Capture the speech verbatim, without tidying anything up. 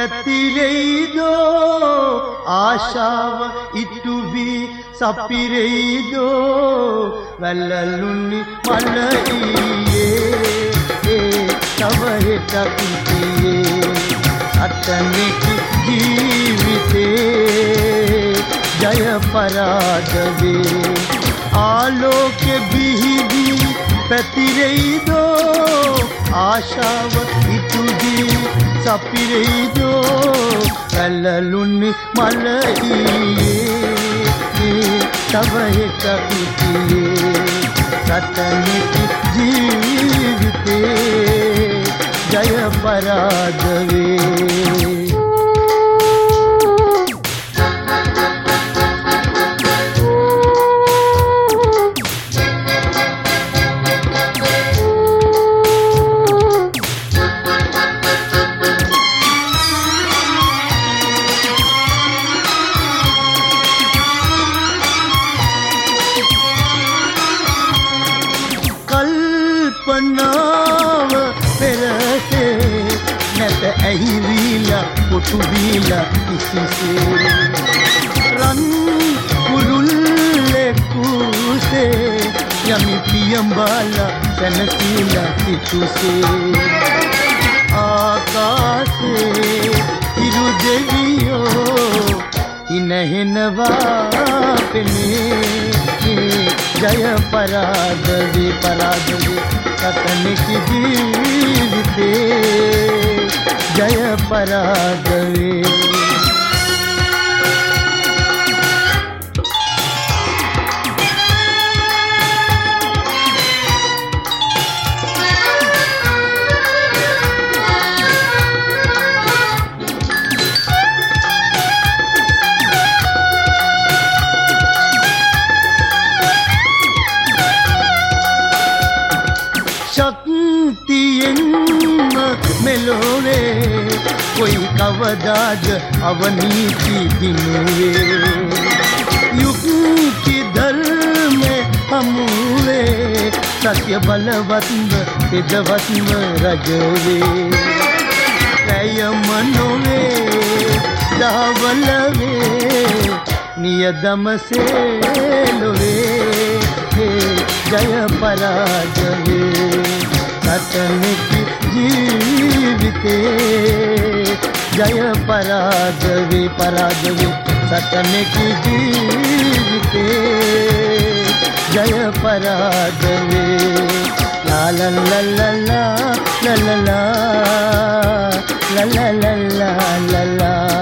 පැතිරෙයිදෝ ආශාව ඉටු වී සපිරෙයිදෝ වැල්ලලුනි මල ඊයේ ඒ තව හෙටක් ඉතියේ අතනෙක ජීවිතේ ජය පරාද වේ ආලෝකෙ බිහිවි පැතිරෙයිදෝ ආශාව ඉටු වී සපිරෙයිදෝ වැල්ලලුනි මල ඊයේ තව හෙටක් ඉතියේ සතනෙක ජීවිතේ ජය පරාද වේ කල්පනාව පෙරසේ නැත ඇහිවිලා කොටු වීලා කිසිසේ රන් කුරුල්ලෙ කුසේ යමි පියඹාලා සැනසීලා සිටුසේ ආකාසේ ඉරු දෙවියෝ ඉනහෙනවා පෙනේ ජය පරාද වේ පරාද වේ සතනෙක ජීවිතේ ජය පරාද වේ शक्तियन्म मेलोवे कोई कवदाद अवनीति दिनुवे युक्ति धर्म हमूवे सत्य बलवत्म सिद्धवत्म रजोवे रय मनोवे दावलवे नियदम से लोवे जय पराद वे सतनिक जीविते जय पराद वे पराद वे सतनिक जीविते जय पराद वे ला ला ला ला ला ला ला ला ला ला ला ला ला